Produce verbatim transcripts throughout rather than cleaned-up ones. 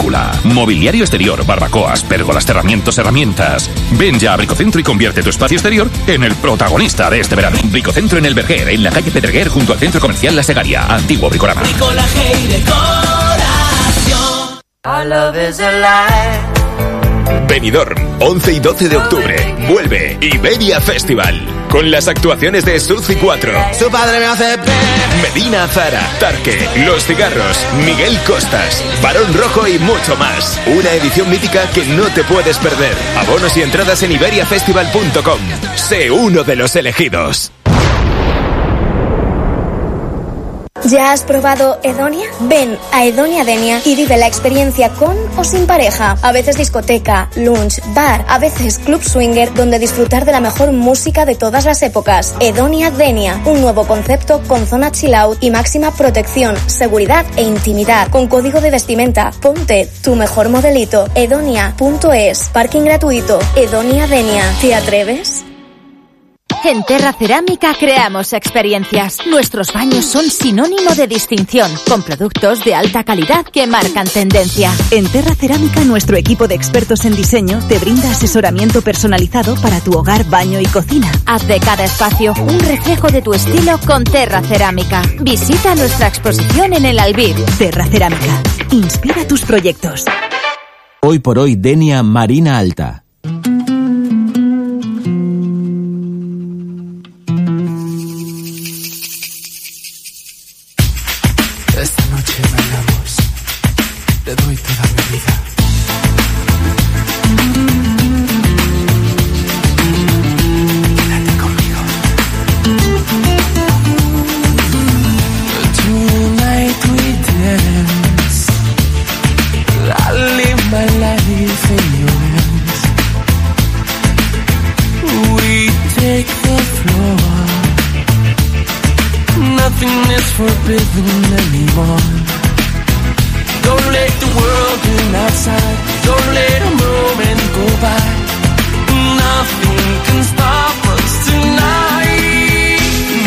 Paula. Mobiliario exterior, barbacoas, pérgolas, cerramientos, herramientas. Ven ya a Bricocentro y convierte tu espacio exterior en el protagonista de este verano. Bricocentro en el Verguer, en la calle Pedreguer, junto al Centro Comercial La Segaria. Antiguo Bricorama. Bricolaje y decoración. Our love is alive. Benidorm, once y doce de octubre. Vuelve Iberia Festival. Con las actuaciones de Suzy cuatro, Su padre me hace Medina Zara, Tarque, Los Cigarros, Miguel Costas, Barón Rojo y mucho más. Una edición mítica que no te puedes perder. Abonos y entradas en iberia festival punto com. Sé uno de los elegidos. ¿Ya has probado Edonia? Ven a Edonia Denia y vive la experiencia con o sin pareja. A veces discoteca, lunch, bar, a veces club swinger, donde disfrutar de la mejor música de todas las épocas. Edonia Denia, un nuevo concepto con zona chill out y máxima protección, seguridad e intimidad. Con código de vestimenta, ponte tu mejor modelito. Edonia punto es. Parking gratuito. Edonia Denia. ¿Te atreves? En Terra Cerámica creamos experiencias. Nuestros baños son sinónimo de distinción, con productos de alta calidad que marcan tendencia. En Terra Cerámica, nuestro equipo de expertos en diseño te brinda asesoramiento personalizado para tu hogar, baño y cocina. Haz de cada espacio un reflejo de tu estilo con Terra Cerámica. Visita nuestra exposición en el Albir. Terra Cerámica. Inspira tus proyectos. Hoy por hoy, Denia Marina Alta. Esta noche bailamos, te doy toda mi vida. Quédate conmigo. Tonight we dance. I live my life in your hands. We take the floor. Nothing is forbidden anymore. Don't let the world in outside. Don't let a moment go by. Nothing can stop us tonight.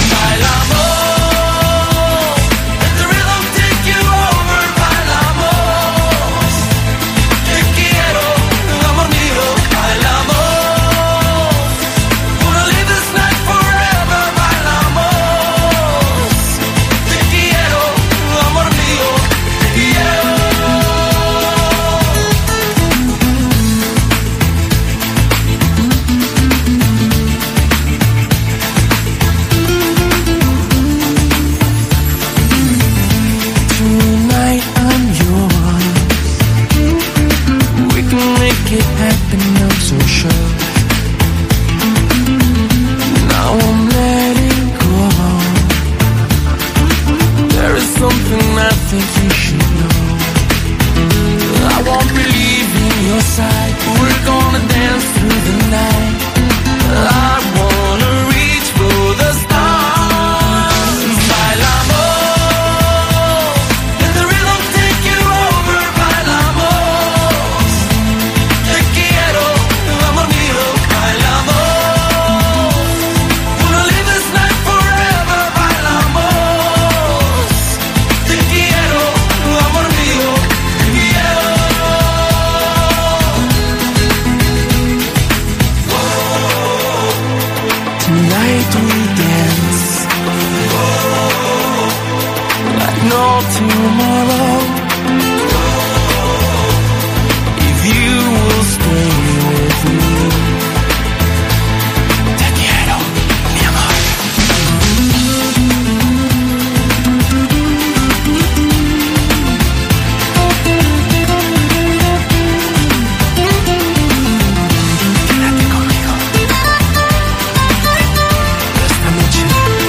Bailamos. Let the rhythm take you over. Bailamos. Te quiero, amor mío. Bailamos. Wanna live this night forever. Bailamos. Te quiero, amor mío. Te quiero. Tonight I'm yours. We can make it happen, I'm so sure. Now I'm letting go. There is something I think you should know. I won't be leaving your side. We're gonna dance through the night. I wanna reach for the stars. Bailamos. Let the rhythm take you over. Bailamos. Te quiero, amor mío. Bailamos. Wanna live this night forever. Bailamos. Te quiero, amor mío. Te quiero. Tonight we dance like no tomorrow. If you will stay with me, te quiero, mi amor. Quédate conmigo. Esta noche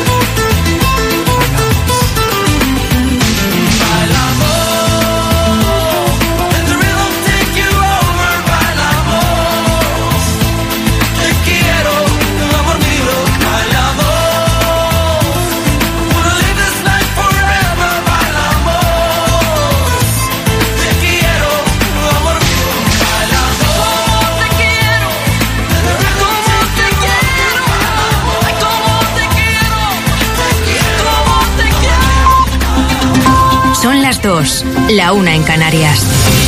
bailamos. Let the rhythm take you over. Bailamos. Te quiero, amor mío. Bailamos. Wanna live this night forever. Bailamos. Te quiero, amor mío. Bailamos. Te quiero. Let the rhythm take you over. Ay, cómo te quiero. Cómo te quiero. Son las dos, la una en Canarias.